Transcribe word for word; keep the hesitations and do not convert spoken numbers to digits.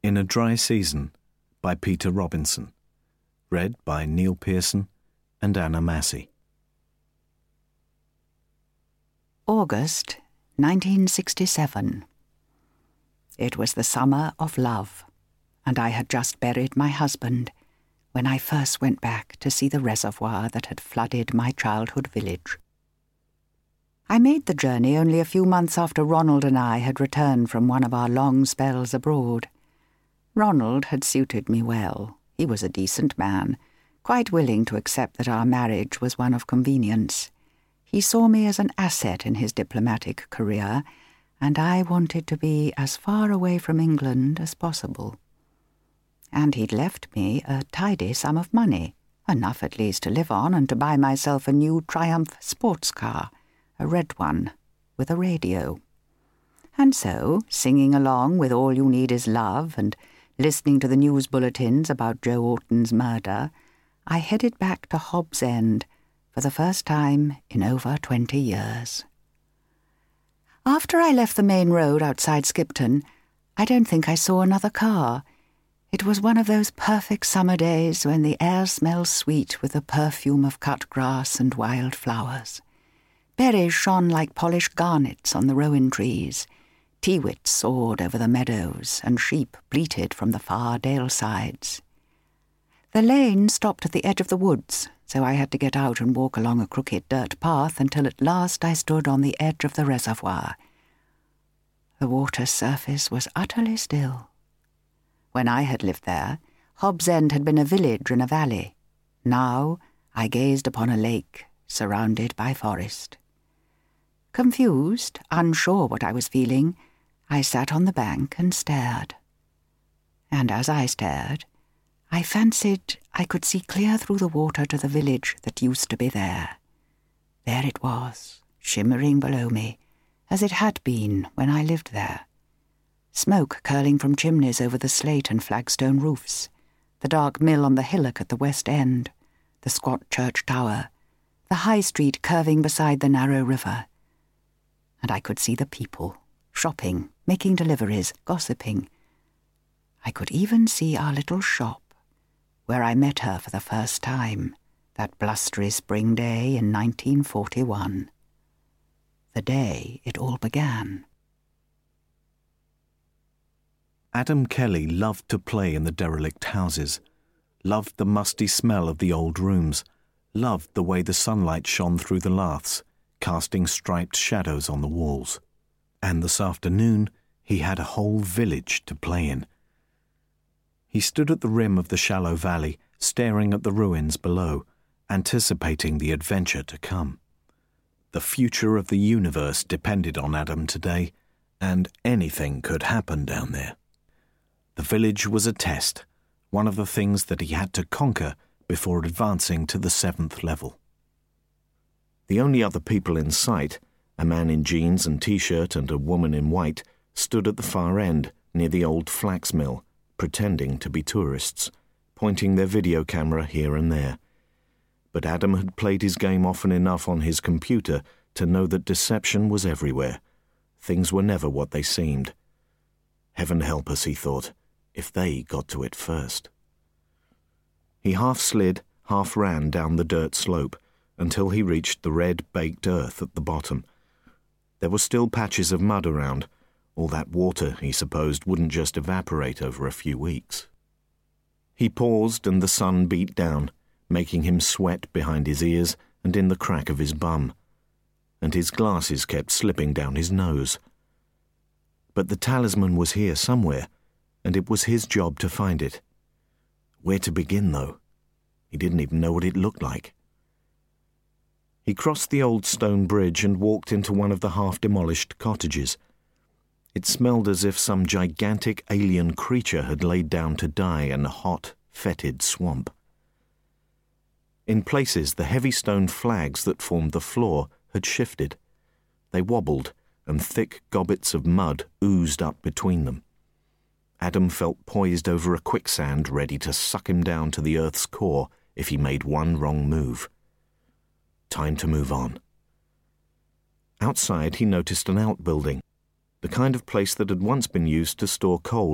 In a Dry Season by Peter Robinson. Read by Neil Pearson and Anna Massey. August nineteen sixty-seven. It was the summer of love, and I had just buried my husband when I first went back to see the reservoir that had flooded my childhood village. I made the journey only a few months after Ronald and I had returned from one of our long spells abroad. Ronald had suited me well. He was a decent man, quite willing to accept that our marriage was one of convenience. He saw me as an asset in his diplomatic career, and I wanted to be as far away from England as possible. And he'd left me a tidy sum of money, enough at least to live on and to buy myself a new Triumph sports car, a red one, with a radio. And so, singing along with All You Need Is Love and listening to the news bulletins about Joe Orton's murder, I headed back to Hobbs End for the first time in over twenty years. After I left the main road outside Skipton, I don't think I saw another car. It was one of those perfect summer days when the air smells sweet with the perfume of cut grass and wild flowers. Berries shone like polished garnets on the rowan trees. Teewits soared over the meadows, and sheep bleated from the far dale sides. The lane stopped at the edge of the woods, so I had to get out and walk along a crooked dirt path until at last I stood on the edge of the reservoir. The water's surface was utterly still. When I had lived there, Hobbs End had been a village in a valley. Now I gazed upon a lake surrounded by forest. Confused, unsure what I was feeling, I sat on the bank and stared. And as I stared, I fancied I could see clear through the water to the village that used to be there. There it was, shimmering below me, as it had been when I lived there. Smoke curling from chimneys over the slate and flagstone roofs, the dark mill on the hillock at the west end, the squat church tower, the high street curving beside the narrow river. And I could see the people, shopping, making deliveries, gossiping. I could even see our little shop, where I met her for the first time, that blustery spring day in nineteen forty-one. The day it all began. Adam Kelly loved to play in the derelict houses, loved the musty smell of the old rooms, loved the way the sunlight shone through the laths, casting striped shadows on the walls. And this afternoon he had a whole village to play in. He stood at the rim of the shallow valley, staring at the ruins below, anticipating the adventure to come. The future of the universe depended on Adam today, and anything could happen down there. The village was a test, one of the things that he had to conquer before advancing to the seventh level. The only other people in sight, a man in jeans and t-shirt and a woman in white, stood at the far end near the old flax mill, pretending to be tourists, pointing their video camera here and there. But Adam had played his game often enough on his computer to know that deception was everywhere. Things were never what they seemed. Heaven help us, he thought, if they got to it first. He half slid, half ran down the dirt slope, until he reached the red, baked earth at the bottom. There were still patches of mud around. All that water, he supposed, wouldn't just evaporate over a few weeks. He paused and the sun beat down, making him sweat behind his ears and in the crack of his bum. And his glasses kept slipping down his nose. But the talisman was here somewhere, and it was his job to find it. Where to begin, though? He didn't even know what it looked like. He crossed the old stone bridge and walked into one of the half-demolished cottages. It smelled as if some gigantic alien creature had laid down to die in a hot, fetid swamp. In places, the heavy stone flags that formed the floor had shifted. They wobbled, and thick gobbets of mud oozed up between them. Adam felt poised over a quicksand ready to suck him down to the earth's core if he made one wrong move. Time to move on. Outside, he noticed an outbuilding, the kind of place that had once been used to store coal